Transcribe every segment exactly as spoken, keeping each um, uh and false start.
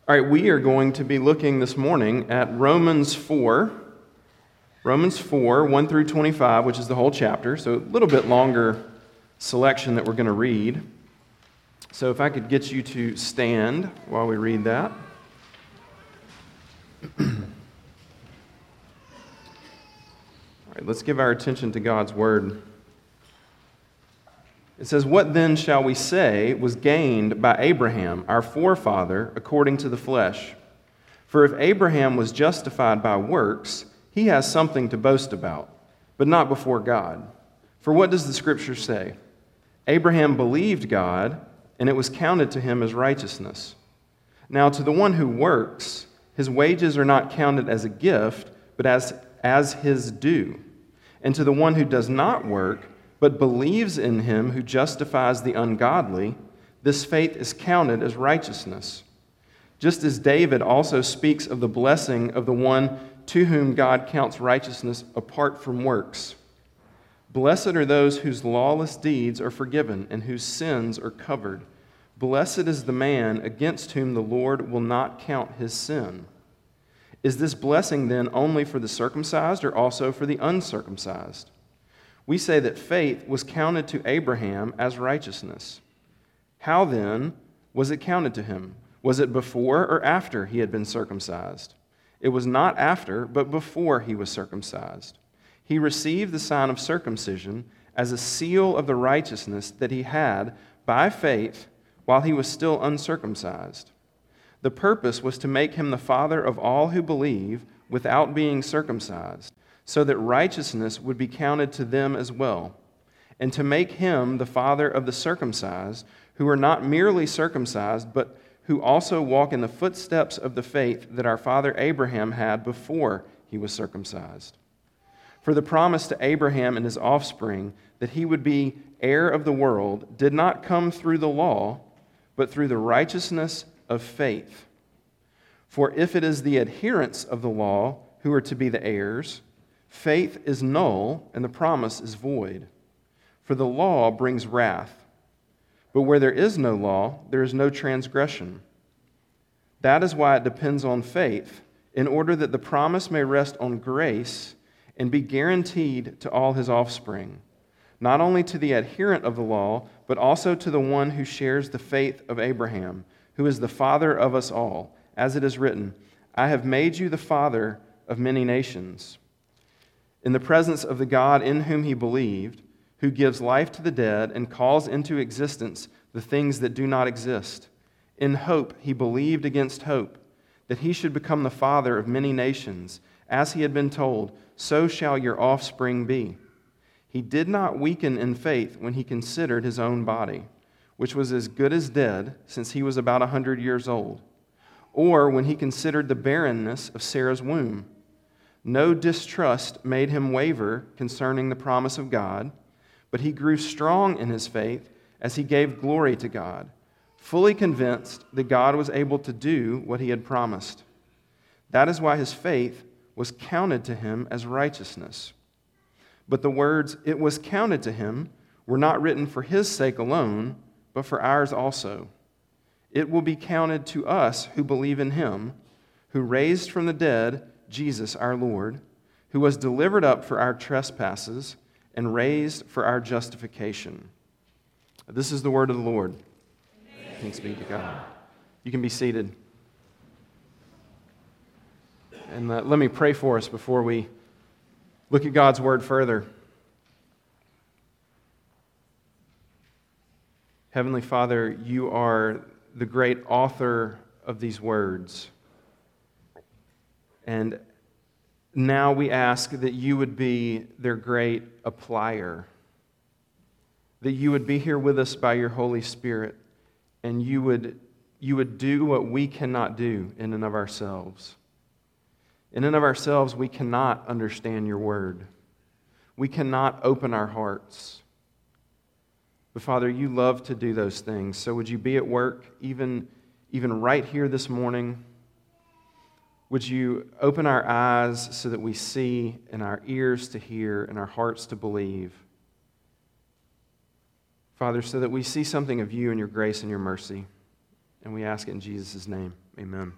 All right, we are going to be looking this morning at Romans four. Romans four, one through twenty-five, which is the whole chapter, so a little bit longer selection that we're going to read. So if I could get you to stand while we read that. All right, let's give our attention to God's word. It says, "What then shall we say was gained by Abraham, our forefather, according to the flesh? For if Abraham was justified by works, he has something to boast about, but not before God. For what does the Scripture say? Abraham believed God, and it was counted to him as righteousness. Now to the one who works, his wages are not counted as a gift, but as, as his due. And to the one who does not work, but believes in him who justifies the ungodly, this faith is counted as righteousness. Just as David also speaks of the blessing of the one to whom God counts righteousness apart from works. Blessed are those whose lawless deeds are forgiven and whose sins are covered. Blessed is the man against whom the Lord will not count his sin. Is this blessing then only for the circumcised or also for the uncircumcised? We say that faith was counted to Abraham as righteousness. How then was it counted to him? Was it before or after he had been circumcised? It was not after, but before he was circumcised. He received the sign of circumcision as a seal of the righteousness that he had by faith while he was still uncircumcised. The purpose was to make him the father of all who believe without being circumcised, so that righteousness would be counted to them as well, and to make him the father of the circumcised, who are not merely circumcised, but who also walk in the footsteps of the faith that our father Abraham had before he was circumcised. For the promise to Abraham and his offspring that he would be heir of the world did not come through the law, but through the righteousness of faith. For if it is the adherents of the law who are to be the heirs, faith is null and the promise is void. For the law brings wrath. But where there is no law, there is no transgression. That is why it depends on faith, in order that the promise may rest on grace and be guaranteed to all his offspring, not only to the adherent of the law, but also to the one who shares the faith of Abraham, who is the father of us all, as it is written, I have made you the father of many nations. In the presence of the God in whom he believed, who gives life to the dead and calls into existence the things that do not exist. In hope he believed against hope, that he should become the father of many nations, as he had been told, so shall your offspring be. He did not weaken in faith when he considered his own body, which was as good as dead, since he was about a hundred years old, or when he considered the barrenness of Sarah's womb. No distrust made him waver concerning the promise of God, but he grew strong in his faith as he gave glory to God, fully convinced that God was able to do what he had promised. That is why his faith was counted to him as righteousness. But the words, "it was counted to him," were not written for his sake alone, but for ours also. It will be counted to us who believe in him, who raised from the dead Jesus our Lord, who was delivered up for our trespasses and raised for our justification. This is the word of the Lord. Amen. Thanks be to God. You can be seated. And uh, let me pray for us before we look at God's word further. Heavenly Father, you are the great author of these words. And now we ask that you would be their great applier, that you would be here with us by your Holy Spirit, and you would, you would do what we cannot do in and of ourselves. In and of ourselves, we cannot understand your word. We cannot open our hearts. But Father, you love to do those things, so would you be at work even, even right here this morning? Would you open our eyes so that we see, and our ears to hear, and our hearts to believe? Father, so that we see something of you and your grace and your mercy. And we ask it in Jesus' name. Amen.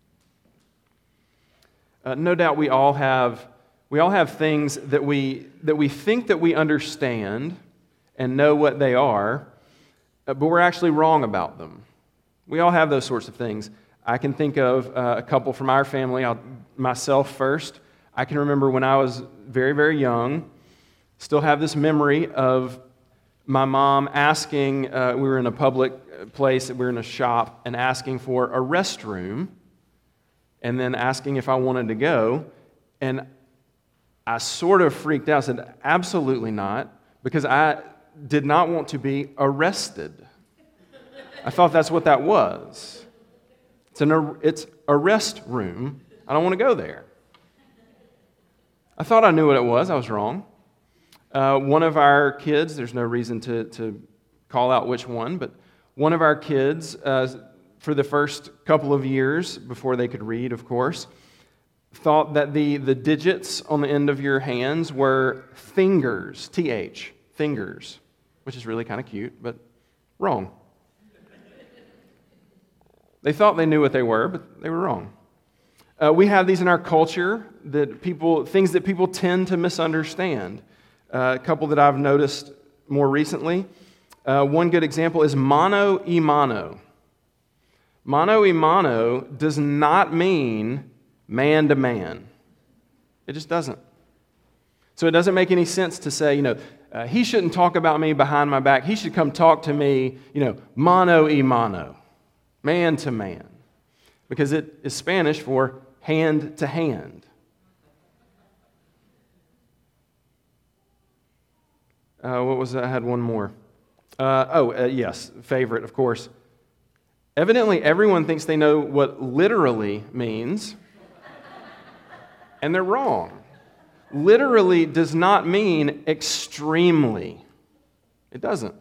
Uh, no doubt we all have we all have things that we that we think that we understand and know what they are, uh, but we're actually wrong about them. We all have those sorts of things. I can think of uh, a couple from our family. I'll, myself first. I can remember when I was very, very young, still have this memory of my mom asking, uh, we were in a public place, we were in a shop, and asking for a restroom, and then asking if I wanted to go. And I sort of freaked out, said, absolutely not, because I did not want to be arrested. I thought that's what that was. It's an it's a rest room. I don't want to go there. I thought I knew what it was. I was wrong. Uh, one of our kids, there's no reason to, to call out which one, but one of our kids, uh, for the first couple of years, before they could read, of course, thought that the, the digits on the end of your hands were fingers, T H, fingers, which is really kind of cute, but wrong. They thought they knew what they were, but they were wrong. Uh, we have these in our culture, that people, things that people tend to misunderstand. Uh, a couple that I've noticed more recently. Uh, one good example is mano y mano. Mano y mano does not mean man to man. It just doesn't. So it doesn't make any sense to say, you know, uh, he shouldn't talk about me behind my back. He should come talk to me, you know, mano y mano, man to man, because it is Spanish for hand to hand. Uh, what was that? I had one more. Uh, oh, uh, yes, favorite, of course. Evidently, everyone thinks they know what literally means, and they're wrong. Literally does not mean extremely. It doesn't.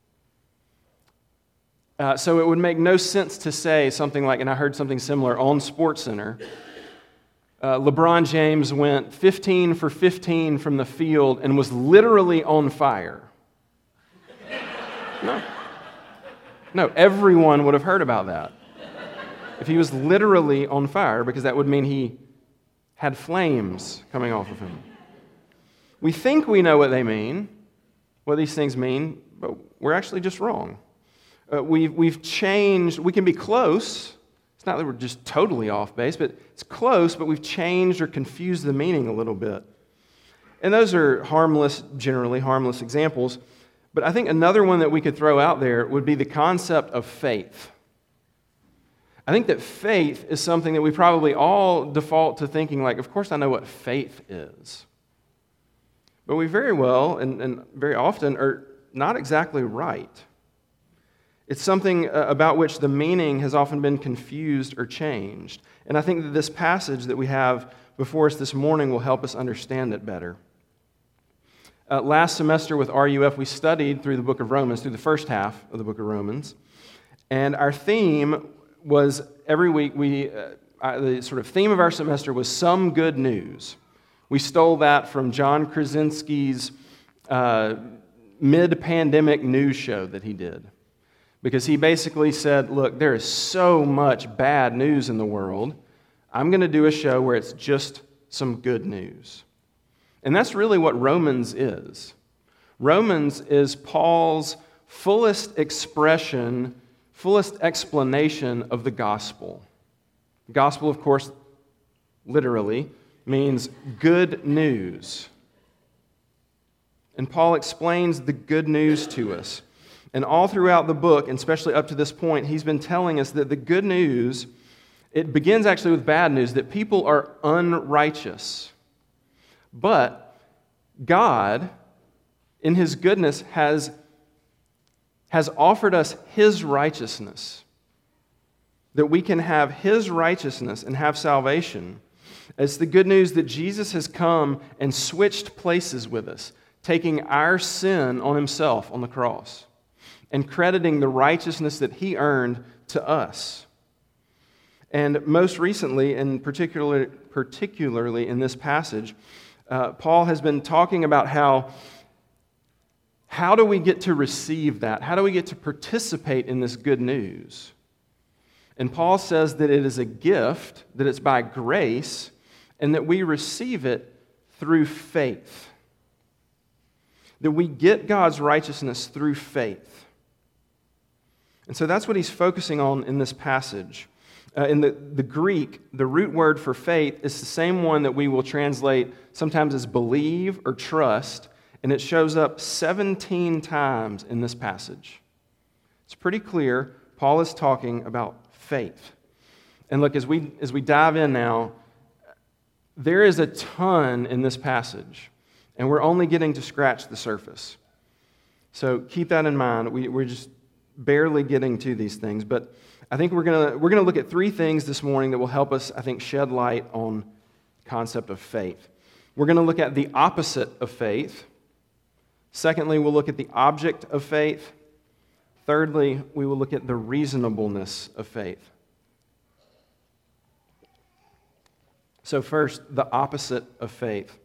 Uh, so it would make no sense to say something like, and I heard something similar on SportsCenter, uh, LeBron James went fifteen for fifteen from the field and was literally on fire. No. No, everyone would have heard about that. If he was literally on fire, because that would mean he had flames coming off of him. We think we know what they mean, what these things mean, but we're actually just wrong. Uh, we've, we've changed, we can be close. It's not that we're just totally off base, but it's close, but we've changed or confused the meaning a little bit. And those are harmless, generally harmless examples. But I think another one that we could throw out there would be the concept of faith. I think that faith is something that we probably all default to thinking like, of course I know what faith is. But we very well and, and very often are not exactly right. It's something about which the meaning has often been confused or changed. And I think that this passage that we have before us this morning will help us understand it better. Uh, last semester with R U F, we studied through the book of Romans, through the first half of the book of Romans. And our theme was, every week, we uh, the sort of theme of our semester was some good news. We stole that from John Krasinski's uh, mid-pandemic news show that he did. Because he basically said, look, there is so much bad news in the world. I'm going to do a show where it's just some good news. And that's really what Romans is. Romans is Paul's fullest expression, fullest explanation of the gospel. The gospel, of course, literally means good news. And Paul explains the good news to us. And all throughout the book, and especially up to this point, he's been telling us that the good news, it begins actually with bad news, that people are unrighteous. But God, in His goodness, has, has offered us His righteousness, that we can have His righteousness and have salvation. It's the good news that Jesus has come and switched places with us, taking our sin on Himself on the cross and crediting the righteousness that He earned to us. And most recently, and particularly, particularly in this passage, uh, Paul has been talking about how, how do we get to receive that? How do we get to participate in this good news? And Paul says that it is a gift, that it's by grace, and that we receive it through faith. That we get God's righteousness through faith. And so that's what he's focusing on in this passage. Uh, in the, the Greek, the root word for faith is the same one that we will translate sometimes as believe or trust, and it shows up seventeen times in this passage. It's pretty clear Paul is talking about faith. And look, as we as we dive in now, there is a ton in this passage, and we're only getting to scratch the surface. So keep that in mind. We, we're just barely getting to these things, but I think we're gonna we're gonna look at three things this morning that will help us, I think, shed light on the concept of faith. We're gonna look at the opposite of faith. Secondly, we'll look at the object of faith. Thirdly, we will look at the reasonableness of faith. So first, the opposite of faith.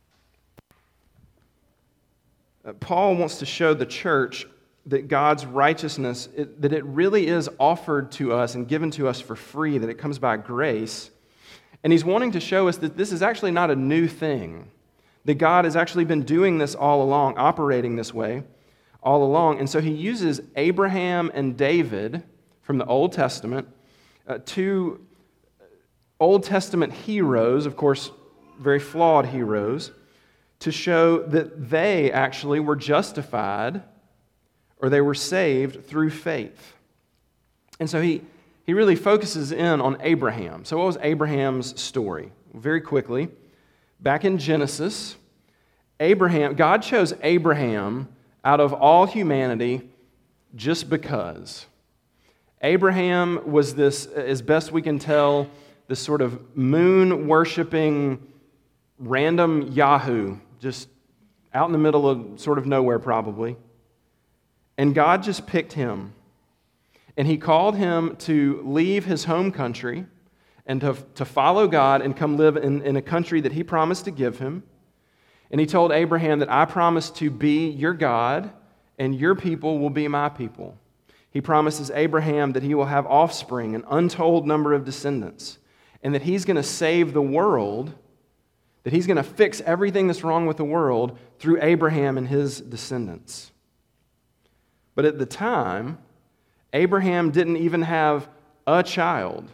Uh, Paul wants to show the church that God's righteousness, it, that it really is offered to us and given to us for free, that it comes by grace. And he's wanting to show us that this is actually not a new thing, that God has actually been doing this all along, operating this way all along. And so he uses Abraham and David from the Old Testament, uh, two Old Testament heroes, of course, very flawed heroes, to show that they actually were justified or they were saved through faith. And so he, he really focuses in on Abraham. So what was Abraham's story? Very quickly, back in Genesis, Abraham, God chose Abraham out of all humanity just because. Abraham was this, as best we can tell, this sort of moon-worshiping random Yahoo, just out in the middle of sort of nowhere probably. And God just picked him. And he called him to leave his home country and to, to follow God and come live in, in a country that he promised to give him. And he told Abraham that I promise to be your God and your people will be my people. He promises Abraham that he will have offspring, an untold number of descendants, and that he's going to save the world, that he's going to fix everything that's wrong with the world through Abraham and his descendants. But at the time, Abraham didn't even have a child,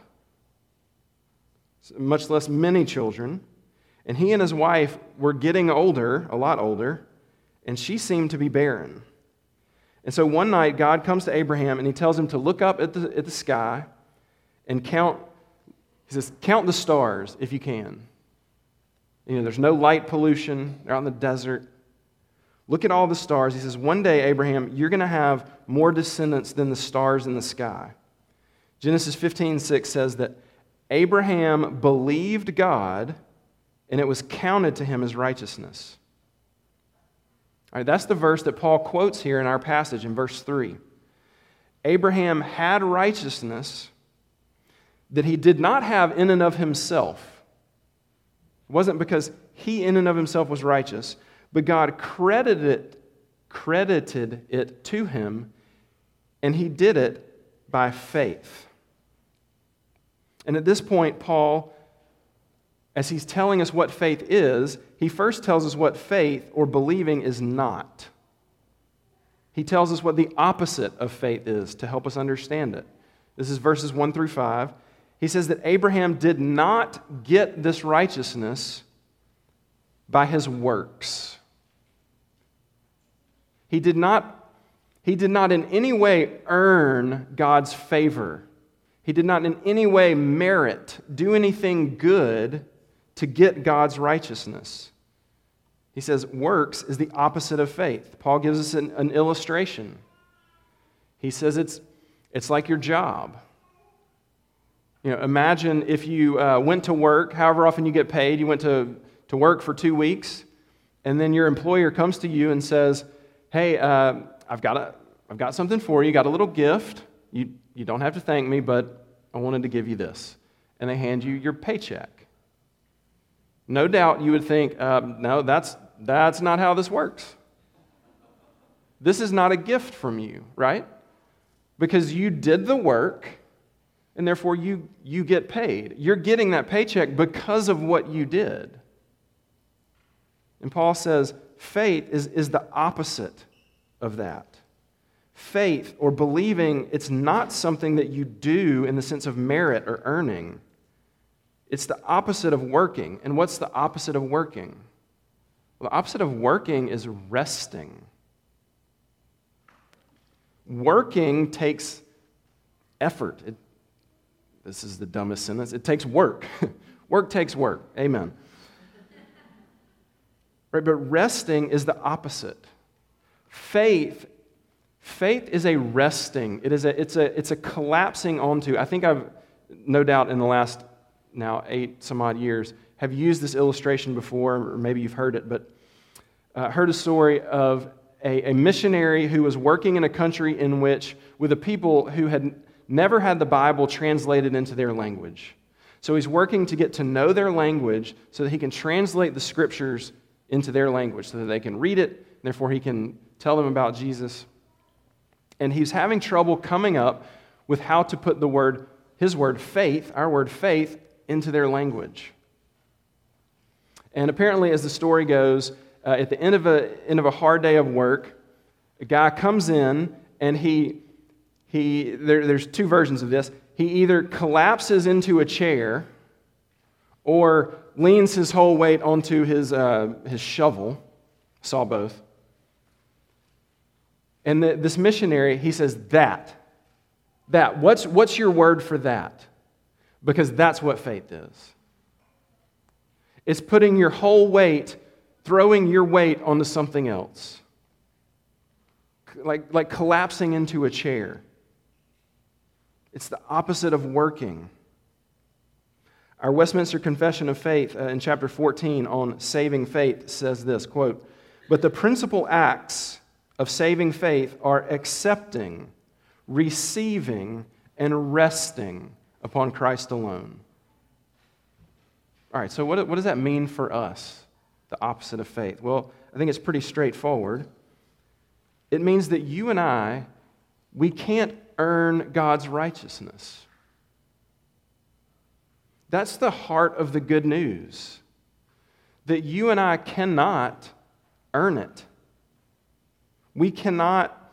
much less many children. And he and his wife were getting older, a lot older, and she seemed to be barren. And so one night, God comes to Abraham and he tells him to look up at the, at the sky and count, he says, count the stars if you can. You know, there's no light pollution, they're out in the desert. Look at all the stars. He says, one day, Abraham, you're going to have more descendants than the stars in the sky. Genesis fifteen six says that Abraham believed God, and it was counted to him as righteousness. All right, that's the verse that Paul quotes here in our passage in verse three. Abraham had righteousness that he did not have in and of himself. It wasn't because he in and of himself was righteous, but God credited it, credited it to him, and he did it by faith. And at this point, Paul, as he's telling us what faith is, he first tells us what faith or believing is not. He tells us what the opposite of faith is to help us understand it. This is verses one through five. He says that Abraham did not get this righteousness by his works. He did not, he did not in any way earn God's favor. He did not in any way merit, do anything good to get God's righteousness. He says works is the opposite of faith. Paul gives us an, an illustration. He says it's, it's like your job. You know, imagine if you uh, went to work, however often you get paid, you went to, to work for two weeks, and then your employer comes to you and says, hey, uh, I've got a, I've got something for you, got a little gift. You, you don't have to thank me, but I wanted to give you this. And they hand you your paycheck. No doubt you would think, uh, no, that's, that's not how this works. This is not a gift from you, right? Because you did the work, and therefore you, you get paid. You're getting that paycheck because of what you did. And Paul says faith is, is the opposite of that. Faith, or believing, it's not something that you do in the sense of merit or earning. It's the opposite of working. And what's the opposite of working? Well, the opposite of working is resting. Working takes effort. It, this is the dumbest sentence. It takes work. Work takes work. Amen. Right, but resting is the opposite. Faith, faith is a resting. It is a, it's a, it's a collapsing onto. I think I've, no doubt in the last now eight some odd years, have used this illustration before, or maybe you've heard it, but uh, heard a story of a, a missionary who was working in a country in which, with a people who had never had the Bible translated into their language. So he's working to get to know their language so that he can translate the scriptures into their language so that they can read it, and therefore he can tell them about Jesus. And he's having trouble coming up with how to put the word, his word faith, our word faith, into their language. And apparently, as the story goes, uh, at the end of a end of a hard day of work, a guy comes in and he he there, there's two versions of this. He either collapses into a chair or leans his whole weight onto his uh, his shovel. Saw both. And the, this missionary, he says, that, that, what's, what's your word for that? Because that's what faith is. It's putting your whole weight, throwing your weight onto something else. Like, like collapsing into a chair. It's the opposite of working. Our Westminster Confession of Faith uh, in chapter fourteen on saving faith says this, quote, "But the principal acts of saving faith are accepting, receiving, and resting upon Christ alone." All right, so what, what does that mean for us, the opposite of faith? Well, I think it's pretty straightforward. It means that you and I, we can't earn God's righteousness. That's the heart of the good news, that you and I cannot earn it. We cannot,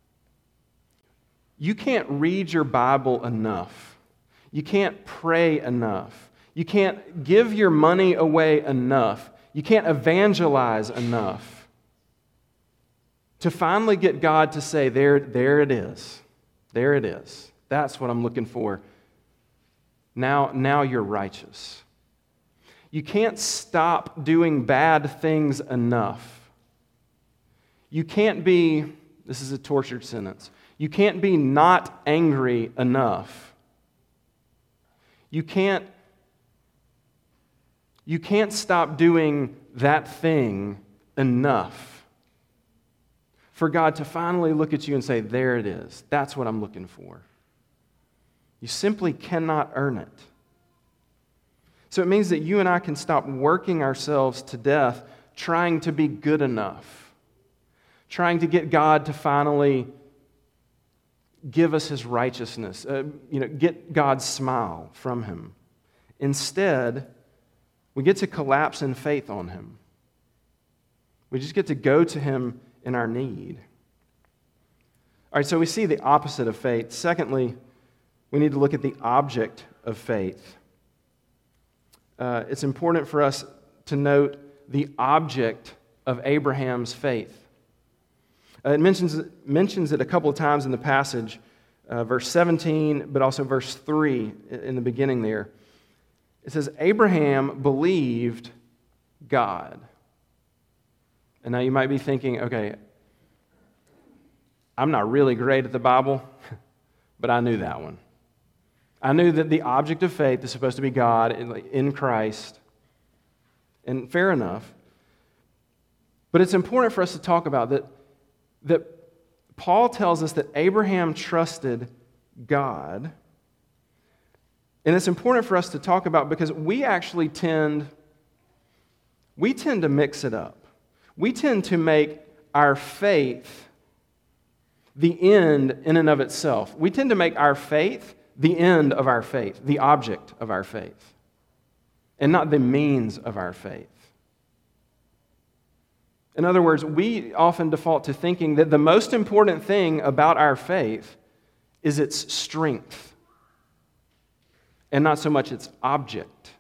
you can't read your Bible enough. You can't pray enough. You can't give your money away enough. You can't evangelize enough to finally get God to say, there, there it is. There it is. That's what I'm looking for. Now, now you're righteous. You can't stop doing bad things enough. You can't be, this is a tortured sentence, you can't be not angry enough. You can't, you can't stop doing that thing enough for God to finally look at you and say, there it is. That's what I'm looking for. You simply cannot earn it. So it means that you and I can stop working ourselves to death trying to be good enough, trying to get God to finally give us His righteousness, uh, you know, get God's smile from Him. Instead, we get to collapse in faith on Him. We just get to go to Him in our need. All right, so we see the opposite of faith. Secondly, we need to look at the object of faith. Uh, it's important for us to note the object of Abraham's faith. Uh, it mentions, mentions it a couple of times in the passage, uh, verse seventeen, but also verse three in the beginning there. It says, Abraham believed God. And now you might be thinking, okay, I'm not really great at the Bible, but I knew that one. I knew that the object of faith is supposed to be God in Christ. And fair enough. But it's important for us to talk about that, that Paul tells us that Abraham trusted God. And it's important for us to talk about because we actually tend, we tend to mix it up. We tend to make our faith the end in and of itself. We tend to make our faith the end of our faith, the object of our faith, and not the means of our faith. In other words, we often default to thinking that the most important thing about our faith is its strength, and not so much its object.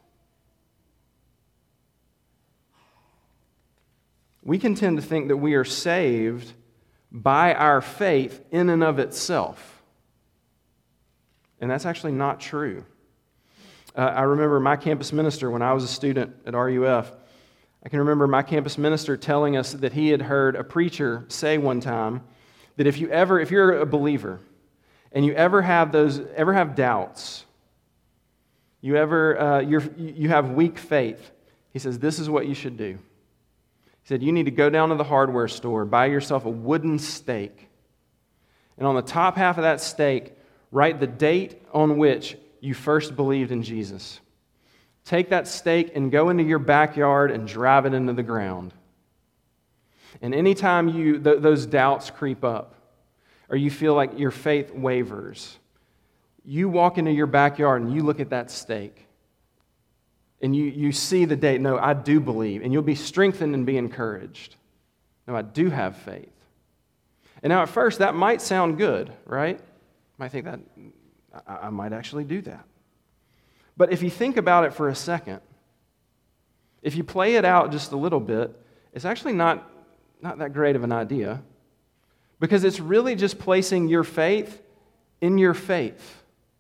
We can tend to think that we are saved by our faith in and of itself. And that's actually not true. Uh, I remember my campus minister when I was a student at R U F. I can remember my campus minister telling us that he had heard a preacher say one time that if you ever, if you're a believer and you ever have those, ever have doubts, you ever, uh, you're, you have weak faith, he says, this is what you should do. He said, you need to go down to the hardware store, buy yourself a wooden stake, and on the top half of that stake, write the date on which you first believed in Jesus. Take that stake and go into your backyard and drive it into the ground. And anytime you th- those doubts creep up, or you feel like your faith wavers, you walk into your backyard and you look at that stake, and you, you see the date. No, I do believe. And you'll be strengthened and be encouraged. No, I do have faith. And now at first, that might sound good, right? You might think that I, I might actually do that. But if you think about it for a second, if you play it out just a little bit, it's actually not, not that great of an idea, because it's really just placing your faith in your faith.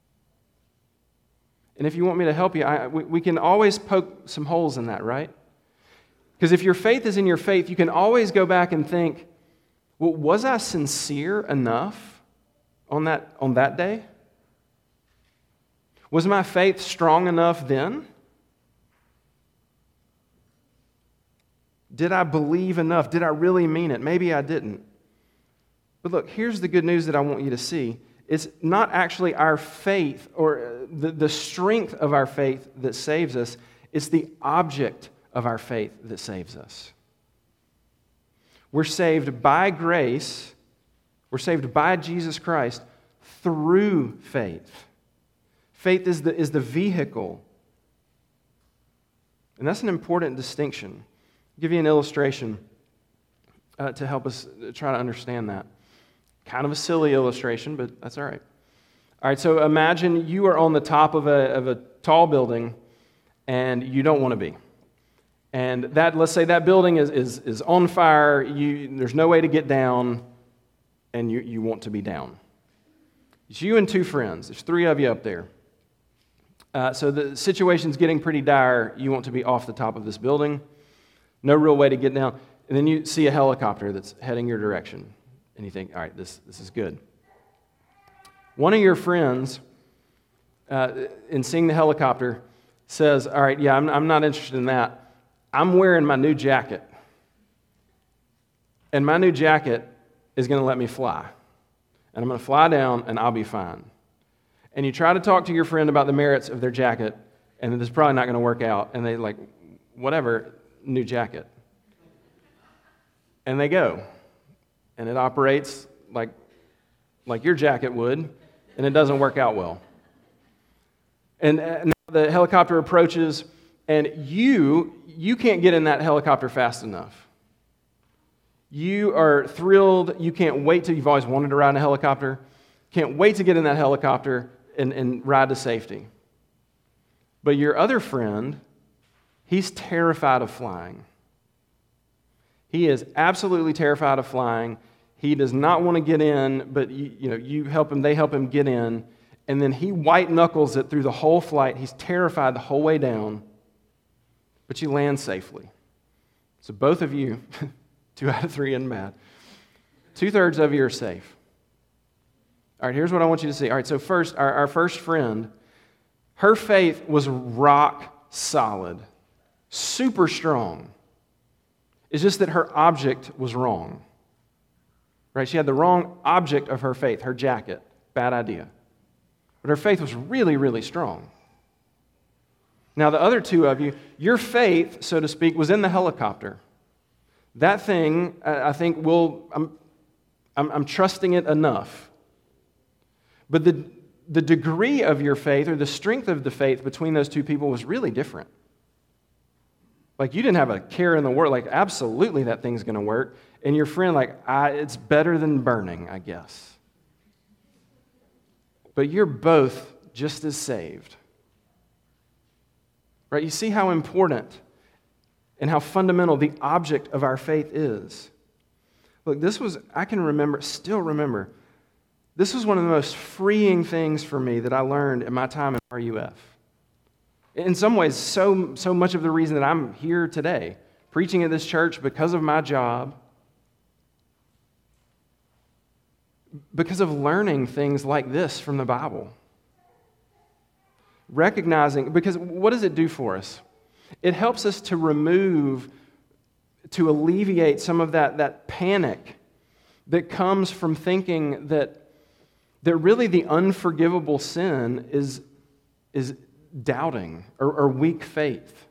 And if you want me to help you, I, we, we can always poke some holes in that, right? Because if your faith is in your faith, you can always go back and think, well, was I sincere enough on that, on that day? Was my faith strong enough then? Did I believe enough? Did I really mean it? Maybe I didn't. But look, here's the good news that I want you to see. It's not actually our faith or the, the strength of our faith that saves us. It's the object of our faith that saves us. We're saved by grace. We're saved by Jesus Christ through faith. Faith is the, is the vehicle. And that's an important distinction. I'll give you an illustration uh, to help us try to understand that. Kind of a silly illustration, but that's all right. All right, so imagine you are on the top of a, of a tall building and you don't want to be. And that, let's say that building is, is, is on fire, you, there's no way to get down, and you, you want to be down. It's you and two friends. There's three of you up there. Uh, so the situation's getting pretty dire. You want to be off the top of this building. No real way to get down. And then you see a helicopter that's heading your direction. And you think, all right, this, this is good. One of your friends, uh, in seeing the helicopter, says, all right, yeah, I'm, I'm not interested in that. I'm wearing my new jacket. And my new jacket is going to let me fly. And I'm going to fly down, and I'll be fine. And you try to talk to your friend about the merits of their jacket, and this is probably not going to work out. And they like, whatever, new jacket. And they go. And it operates like, like your jacket would, and it doesn't work out well. And, and the helicopter approaches, and you, you can't get in that helicopter fast enough. You are thrilled. You can't wait till you've always wanted to ride in a helicopter. Can't wait to get in that helicopter and, and ride to safety. But your other friend, he's terrified of flying. He is absolutely terrified of flying. He does not want to get in, but you, you know, you help him, they help him get in, and then he white knuckles it through the whole flight. He's terrified the whole way down, but you land safely. So both of you, two out of three isn't bad. Two-thirds of you are safe. All right, here's what I want you to see. All right, so first, our, our first friend, her faith was rock solid, super strong. It's just that her object was wrong. Right? She had the wrong object of her faith, her jacket. Bad idea. But her faith was really, really strong. Now, the other two of you, your faith, so to speak, was in the helicopter. That thing, I think, will, I'm, I'm, I'm trusting it enough. But the, the degree of your faith or the strength of the faith between those two people was really different. Like, you didn't have a care in the world, like, absolutely that thing's going to work. And your friend, like, I, it's better than burning, I guess. But you're both just as saved. Right? You see how important and how fundamental the object of our faith is. Look, this was, I can remember, still remember, this was one of the most freeing things for me that I learned in my time at R U F. In some ways, so, so much of the reason that I'm here today, preaching at this church because of my job, because of learning things like this from the Bible. Recognizing, because what does it do for us? It helps us to remove, to alleviate some of that, that panic that comes from thinking that, that really the unforgivable sin is, is doubting or, or weak faith.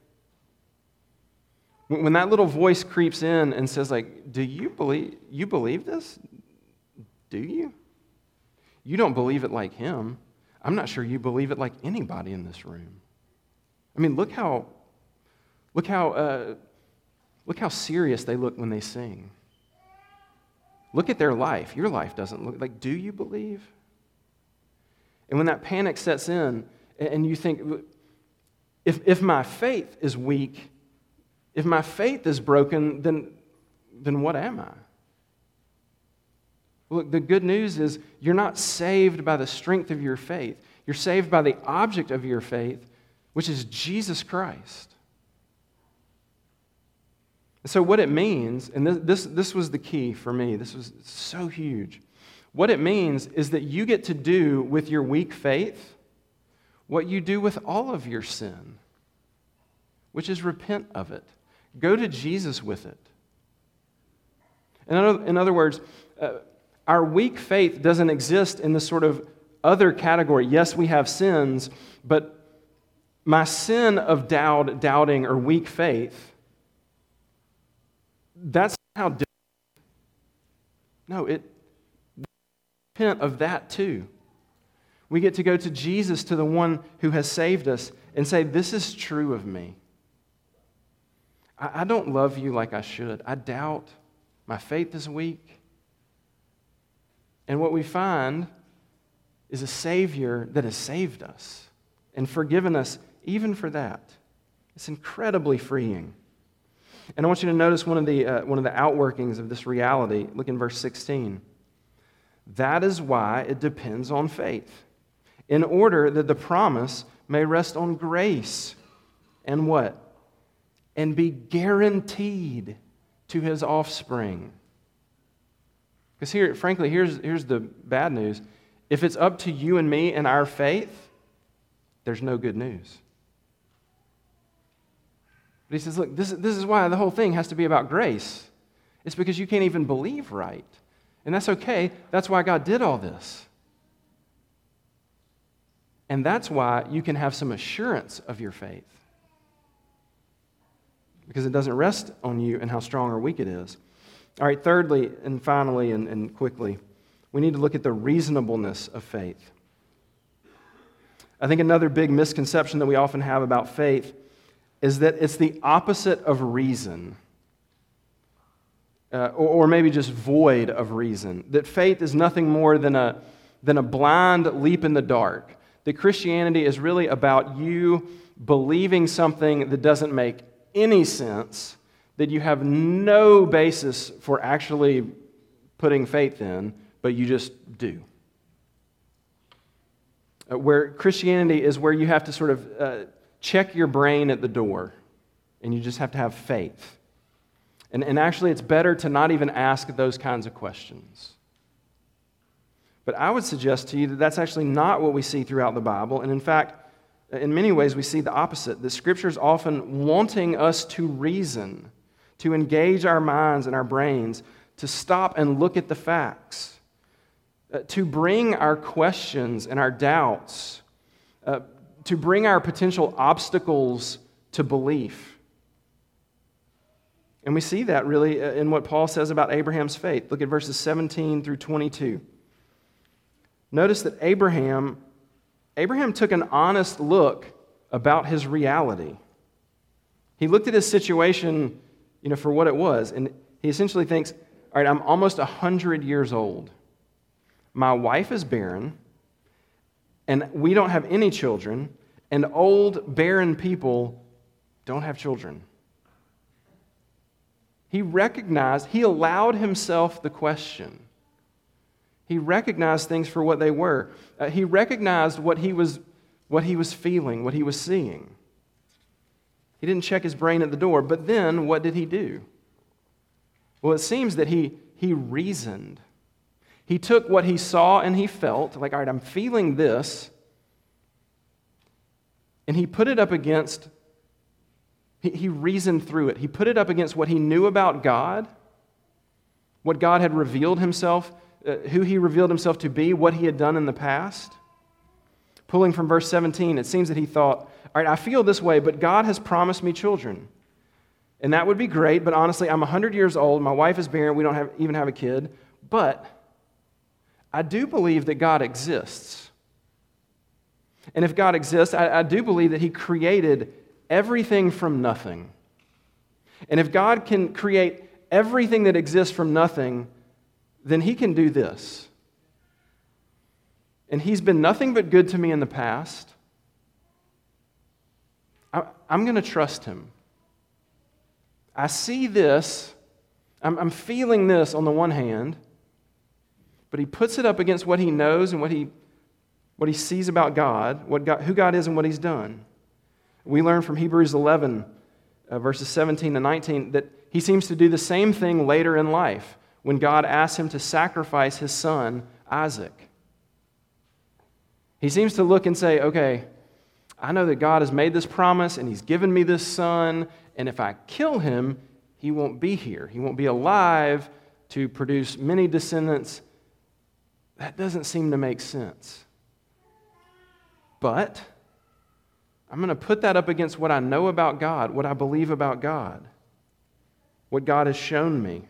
When that little voice creeps in and says, like, do you believe, you believe this? Do you? You don't believe it like him. I'm not sure you believe it like anybody in this room. I mean, look how, look how, uh, look how serious they look when they sing. Look at their life. Your life doesn't look like, do you believe? And when that panic sets in, and you think, if, if my faith is weak, if my faith is broken, then, then what am I? Look, the good news is you're not saved by the strength of your faith. You're saved by the object of your faith, which is Jesus Christ. So what it means, and this, this, this was the key for me, this was so huge. What it means is that you get to do with your weak faith what you do with all of your sin, which is repent of it. Go to Jesus with it. In other, in other words, uh, our weak faith doesn't exist in this sort of other category. Yes, we have sins, but my sin of doubt, doubting, or weak faith, that's how different. No, it repent of that too. We get to go to Jesus, to the one who has saved us, and say, this is true of me. I, I don't love you like I should. I doubt. My faith is weak. And what we find is a Savior that has saved us and forgiven us even for that. It's incredibly freeing. And I want you to notice one of the, uh, one of the outworkings of this reality. Look in verse sixteen. That is why it depends on faith, in order that the promise may rest on grace and what? And be guaranteed to his offspring. Because here, frankly, here's, here's the bad news. If it's up to you and me and our faith, there's no good news. But he says, look, this, this is why the whole thing has to be about grace. It's because you can't even believe right. And that's okay. That's why God did all this. And that's why you can have some assurance of your faith. Because it doesn't rest on you and how strong or weak it is. All right, thirdly and finally and, and quickly, we need to look at the reasonableness of faith. I think another big misconception that we often have about faith is that it's the opposite of reason, uh, or, or maybe just void of reason. That faith is nothing more than a, than a blind leap in the dark. That Christianity is really about you believing something that doesn't make any sense, that you have no basis for actually putting faith in, but you just do. Uh, where Christianity is where you have to sort of uh, check your brain at the door, and you just have to have faith. And, and actually, it's better to not even ask those kinds of questions. But I would suggest to you that that's actually not what we see throughout the Bible. And in fact, in many ways, we see the opposite. The Scripture is often wanting us to reason, to engage our minds and our brains, to stop and look at the facts, uh, to bring our questions and our doubts, uh, to bring our potential obstacles to belief. And we see that really in what Paul says about Abraham's faith. Look at verses seventeen through twenty-two. Notice that Abraham Abraham took an honest look about his reality. He looked at his situation, you know, for what it was, and he essentially thinks, all right, I'm almost one hundred years old. My wife is barren, and we don't have any children, and old, barren people don't have children. He recognized, he allowed himself the question. He recognized things for what they were. Uh, he recognized what he was, what he was feeling, what he was seeing. He didn't check his brain at the door, but then what did he do? Well, it seems that he, he reasoned. He took what he saw and he felt, like, all right, I'm feeling this, and he put it up against, he, he reasoned through it. He put it up against what he knew about God, what God had revealed himself, uh, who he revealed himself to be, what he had done in the past. Pulling from verse seventeen, it seems that he thought, all right, I feel this way, but God has promised me children. And that would be great, but honestly, I'm one hundred years old, my wife is barren, we don't have, even have a kid, but I do believe that God exists. And if God exists, I, I do believe that he created everything from nothing. And if God can create everything that exists from nothing, then he can do this. And he's been nothing but good to me in the past. I, I'm going to trust him. I see this, I'm, I'm feeling this on the one hand, but he puts it up against what he knows and what he, what he sees about God, what God, who God is and what he's done. We learn from Hebrews eleven, uh, verses seventeen to nineteen, that he seems to do the same thing later in life when God asks him to sacrifice his son, Isaac. He seems to look and say, okay, I know that God has made this promise and he's given me this son, and if I kill him, he won't be here. He won't be alive to produce many descendants. That doesn't seem to make sense. But I'm going to put that up against what I know about God, what I believe about God, what God has shown me.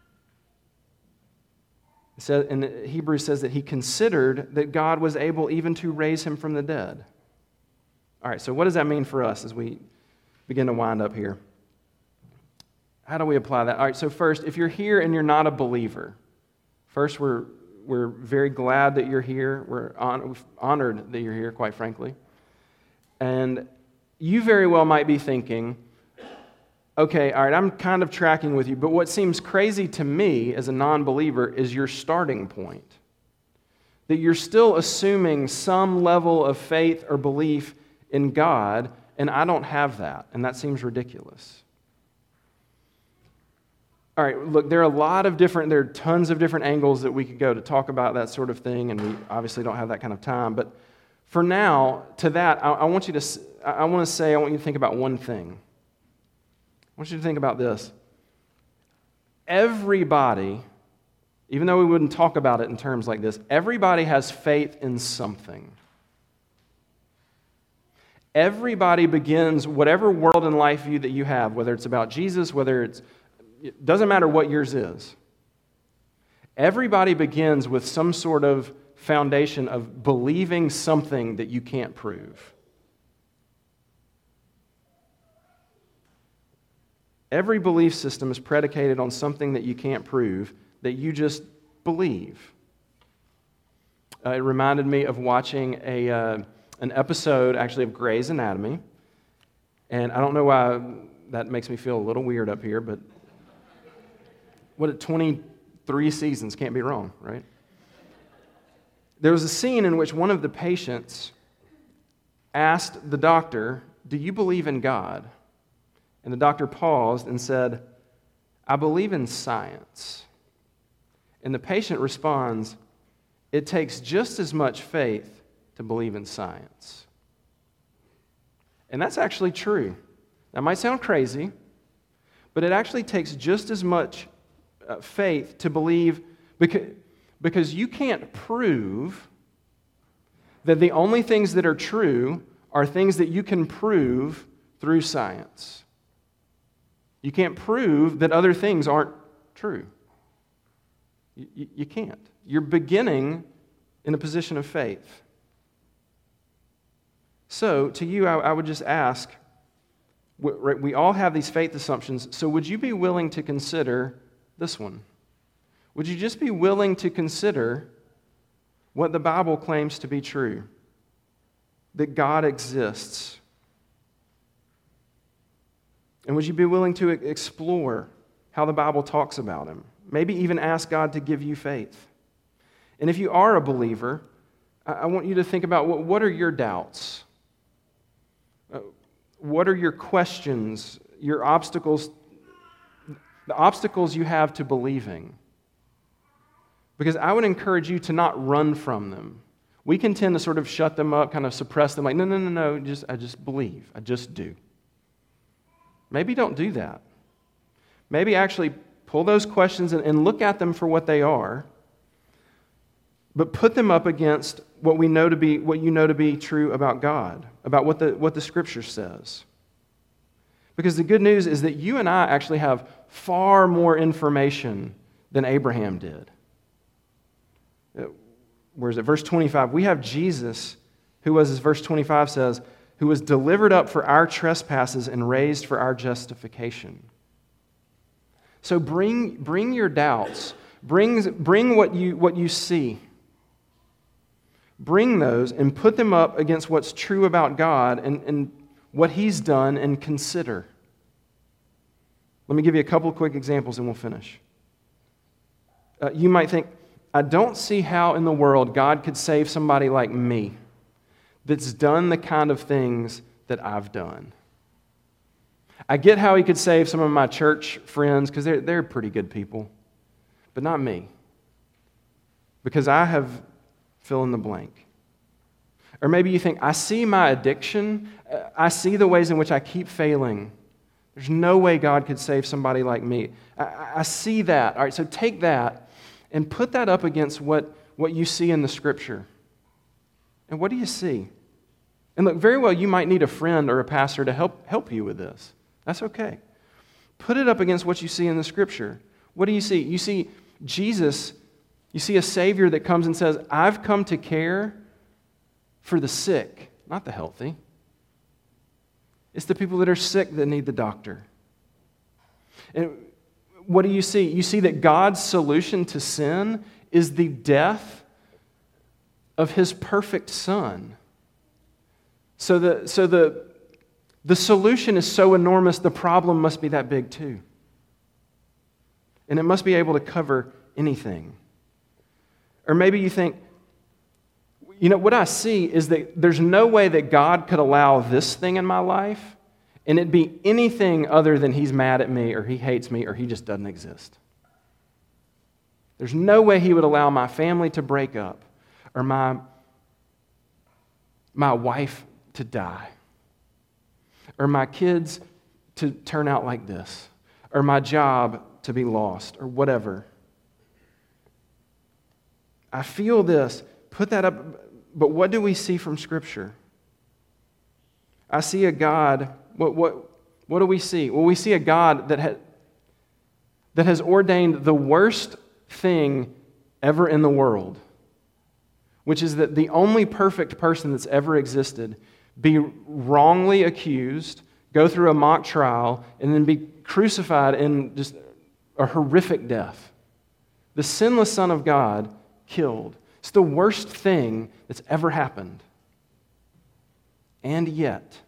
It says, and Hebrews says that he considered that God was able even to raise him from the dead. All right, so what does that mean for us as we begin to wind up here? How do we apply that? All right, so first, if you're here and you're not a believer, first, we're, we're very glad that you're here. We're on, honored that you're here, quite frankly. And you very well might be thinking, okay, all right, I'm kind of tracking with you, but what seems crazy to me as a non-believer is your starting point. That you're still assuming some level of faith or belief in God, and I don't have that, and that seems ridiculous. All right, look, there are a lot of different, there are tons of different angles that we could go to talk about that sort of thing, and we obviously don't have that kind of time, but for now, to that, I, I want you to, I want to say, I want you to think about one thing. I want you to think about this. Everybody, even though we wouldn't talk about it in terms like this, everybody has faith in something. Everybody begins whatever world and life view that you have, whether it's about Jesus, whether it's, it doesn't matter what yours is. Everybody begins with some sort of foundation of believing something that you can't prove. Every belief system is predicated on something that you can't prove, that you just believe. Uh, it reminded me of watching a uh, an episode, actually, of Grey's Anatomy. And I don't know why that makes me feel a little weird up here, but what, twenty-three seasons can't be wrong, right? There was a scene in which one of the patients asked the doctor, "Do you believe in God?" And the doctor paused and said, "I believe in science." And the patient responds, "It takes just as much faith to believe in science." And that's actually true. That might sound crazy, but it actually takes just as much uh, faith to believe, because, because you can't prove that the only things that are true are things that you can prove through science. You can't prove that other things aren't true. You, you, you can't. You're beginning in a position of faith. So, to you, I, I would just ask, we, right, we all have these faith assumptions, so would you be willing to consider this one? Would you just be willing to consider what the Bible claims to be true? That God exists. And would you be willing to explore how the Bible talks about him? Maybe even ask God to give you faith. And if you are a believer, I want you to think about what, what are your doubts? Uh, what are your questions, your obstacles, the obstacles you have to believing? Because I would encourage you to not run from them. We can tend to sort of shut them up, kind of suppress them, like, no, no, no, no, just, I just believe. I just do. Maybe don't do that. Maybe actually pull those questions and, and look at them for what they are, but put them up against what we know to be, what you know to be true about God, about what the, what the Scripture says. Because the good news is that you and I actually have far more information than Abraham did. Where is it? Verse twenty-five. We have Jesus, who was, as verse twenty-five says, who was delivered up for our trespasses and raised for our justification. So bring, bring your doubts. Bring, bring what you, what you see. Bring those and put them up against what's true about God and, and what He's done, and consider. Let me give you a couple of quick examples and we'll finish. Uh, you might think, I don't see how in the world God could save somebody like me that's done the kind of things that I've done. I get how He could save some of my church friends because they're, they're pretty good people, but not me. Because I have fill in the blank. Or maybe you think, I see my addiction. I see the ways in which I keep failing. There's no way God could save somebody like me. I, I see that. All right, so take that and put that up against what, what you see in the Scripture. And what do you see? And look, very well, you might need a friend or a pastor to help, help you with this. That's okay. Put it up against what you see in the Scripture. What do you see? You see Jesus. You see a Savior that comes and says, I've come to care for the sick, not the healthy. It's the people that are sick that need the doctor. And what do you see? You see that God's solution to sin is the death of His perfect Son. So the, so the, the solution is so enormous, the problem must be that big too. And it must be able to cover anything. Or maybe you think, you know, what I see is that there's no way that God could allow this thing in my life and it be anything other than He's mad at me or He hates me or He just doesn't exist. There's no way He would allow my family to break up or my, my wife to die or my kids to turn out like this or my job to be lost or whatever. I feel this. Put that up. But what do we see from Scripture? I see a God. What, what, what do we see? Well, we see a God that, ha, that has ordained the worst thing ever in the world, which is that the only perfect person that's ever existed be wrongly accused, go through a mock trial, and then be crucified in just a horrific death. The sinless Son of God killed. It's the worst thing that's ever happened. And yet,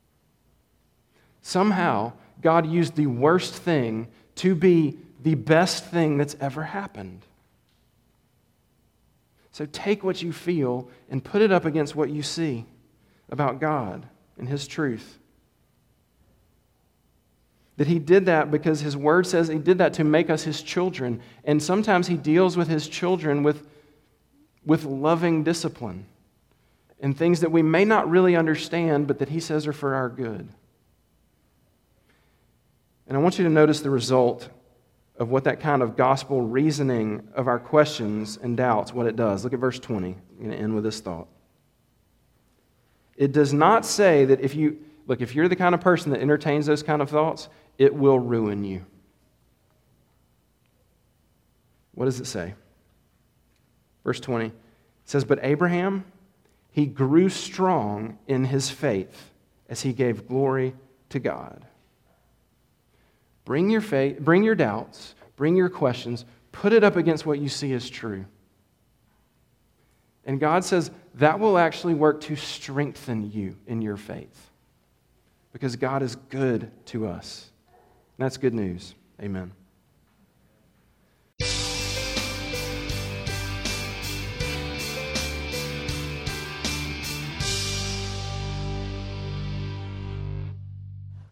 somehow, God used the worst thing to be the best thing that's ever happened. So take what you feel and put it up against what you see about God and His truth. That He did that because His Word says He did that to make us His children. And sometimes He deals with His children with with loving discipline and things that we may not really understand, but that He says are for our good. And I want you to notice the result of what that kind of gospel reasoning of our questions and doubts, what it does. Look at verse twenty. I'm going to end with this thought. It does not say that if you, look, if you're the kind of person that entertains those kind of thoughts, it will ruin you. What does it say? Verse twenty, it says, but Abraham, he grew strong in his faith as he gave glory to God. Bring your faith, bring your doubts, bring your questions, put it up against what you see as true. And God says that will actually work to strengthen you in your faith, because God is good to us. And that's good news. Amen.